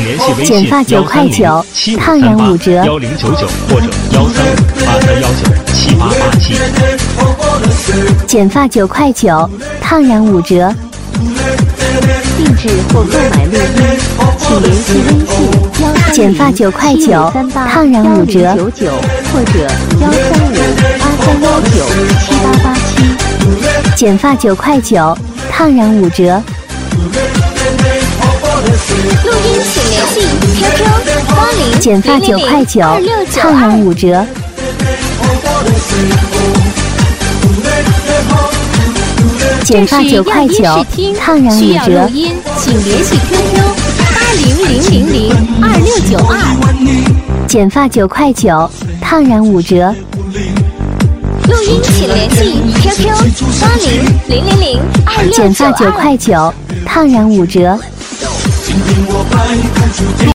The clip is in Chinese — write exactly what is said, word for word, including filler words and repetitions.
联系微信剪发九块九，烫染五折。 幺零九九或者幺三五八三幺九七八八七。 剪发九块九，烫染五折。 定制或购买录音，请联系微信幺三剪发九块九，烫染五折。 九九或者幺三五八三幺九七八八七。 剪发九块九，烫染五折。 录音请联系 Q Q 八零剪发九块九，烫染五折。剪发九块九，烫染五折。 录音请联系 Q Q 八零零零零二六九二。 剪发九块九，烫染五折。 录音请联系 Q Q 八零零零零二六九二。 剪发九块九，烫染五折。